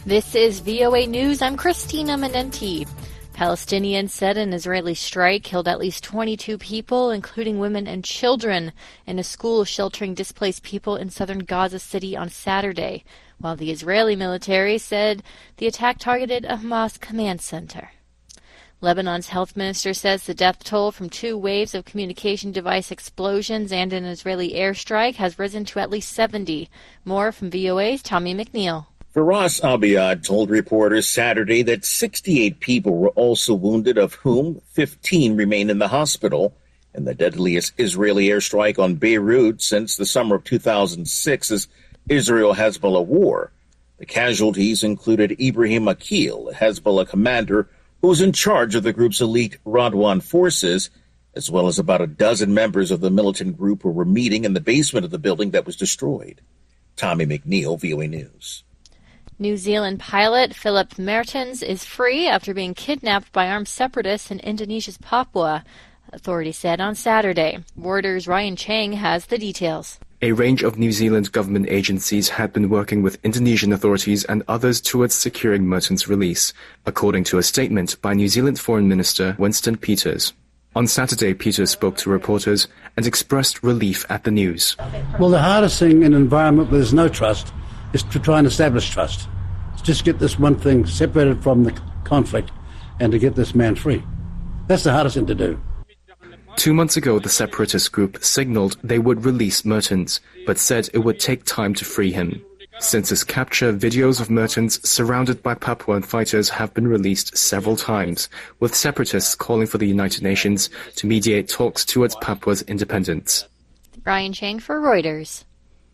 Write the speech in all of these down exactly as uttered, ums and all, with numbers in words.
This is V O A News. I'm Christina Menenti. Palestinians said an Israeli strike killed at least twenty-two people, including women and children, in a school sheltering displaced people in southern Gaza City on Saturday, while the Israeli military said the attack targeted a Hamas command center. Lebanon's health minister says the death toll from two waves of communication device explosions and an Israeli airstrike has risen to at least seventy. More from V O A's Tommy McNeil. Firas Abiad told reporters Saturday that sixty-eight people were also wounded, of whom fifteen remain in the hospital, in the deadliest Israeli airstrike on Beirut since the summer of two thousand six's Israel-Hezbollah war. The casualties included Ibrahim Akil, a Hezbollah commander who was in charge of the group's elite Radwan forces, as well as about a dozen members of the militant group who were meeting in the basement of the building that was destroyed. Tommy McNeil, V O A News. New Zealand pilot Philip Mertens is free after being kidnapped by armed separatists in Indonesia's Papua, authorities said on Saturday. Reuters' Ryan Chang has the details. A range of New Zealand government agencies had been working with Indonesian authorities and others towards securing Mertens' release, according to a statement by New Zealand Foreign Minister Winston Peters. On Saturday, Peters spoke to reporters and expressed relief at the news. Well, the hardest thing in an environment where there's no trust is to try and establish trust. It's just get this one thing separated from the conflict and to get this man free. That's the hardest thing to do. Two months ago, the separatist group signaled they would release Mertens, but said it would take time to free him. Since his capture, videos of Mertens surrounded by Papuan fighters have been released several times, with separatists calling for the United Nations to mediate talks towards Papua's independence. Ryan Chang for Reuters.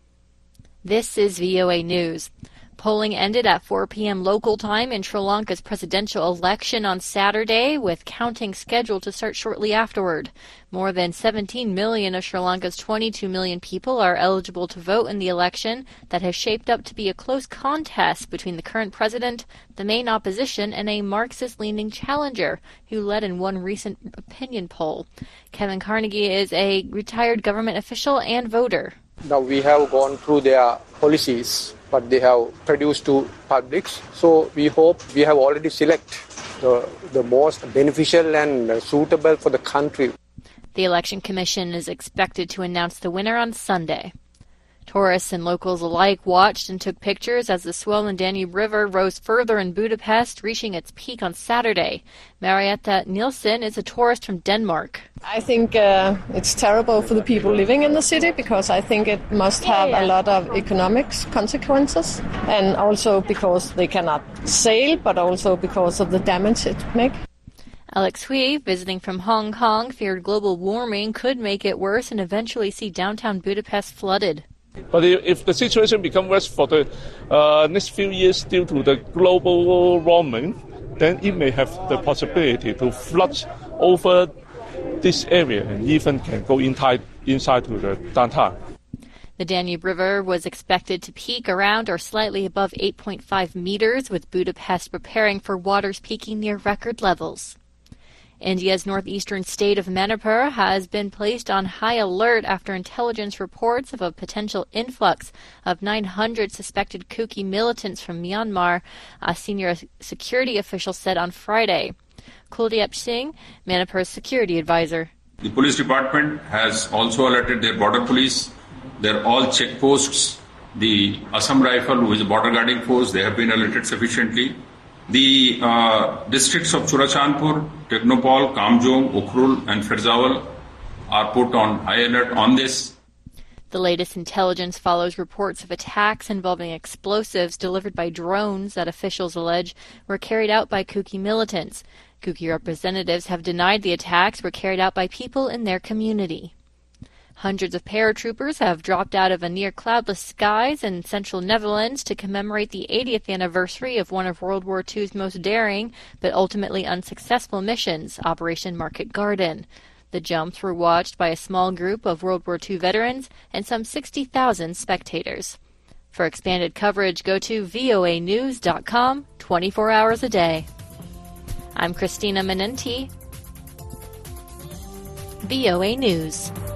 This is V O A News. Polling ended at four p.m. local time in Sri Lanka's presidential election on Saturday, with counting scheduled to start shortly afterward. More than seventeen million of Sri Lanka's twenty-two million people are eligible to vote in the election that has shaped up to be a close contest between the current president, the main opposition, and a Marxist-leaning challenger who led in one recent opinion poll. Kevin Carnegie is a retired government official and voter. Now we have gone through their policies, what they have produced to publics. So we hope we have already selected the, the most beneficial and suitable for the country. The Election Commission is expected to announce the winner on Sunday. Tourists and locals alike watched and took pictures as the swollen Danube River rose further in Budapest, reaching its peak on Saturday. Marietta Nielsen is a tourist from Denmark. I think uh, it's terrible for the people living in the city because I think it must have a lot of economic consequences, and also because they cannot sail, but also because of the damage it makes. Alex Hui, visiting from Hong Kong, feared global warming could make it worse and eventually see downtown Budapest flooded. But if the situation becomes worse for the uh, next few years due to the global warming, then it may have the possibility to flood over this area and even can go inside, inside to the downtown. The Danube River was expected to peak around or slightly above eight point five meters, with Budapest preparing for waters peaking near record levels. India's northeastern state of Manipur has been placed on high alert after intelligence reports of a potential influx of nine hundred suspected Kuki militants from Myanmar, a senior security official said on Friday. Kuldeep Singh, Manipur's security advisor. The police department has also alerted their border police. They're all checkposts. The Assam Rifle, who is a border guarding force, they have been alerted sufficiently. The uh, districts of Churachandpur, Technopol, Kamjong, Ukhrul and Firzawal are put on high alert on this. The latest intelligence follows reports of attacks involving explosives delivered by drones that officials allege were carried out by Kuki militants. Kuki representatives have denied the attacks were carried out by people in their community. Hundreds of paratroopers have dropped out of a near-cloudless skies in central Netherlands to commemorate the eightieth anniversary of one of World War Two's most daring but ultimately unsuccessful missions, Operation Market Garden. The jumps were watched by a small group of World War Two veterans and some sixty thousand spectators. For expanded coverage, go to V O A news dot com twenty-four hours a day. I'm Christina Menenti, V O A News.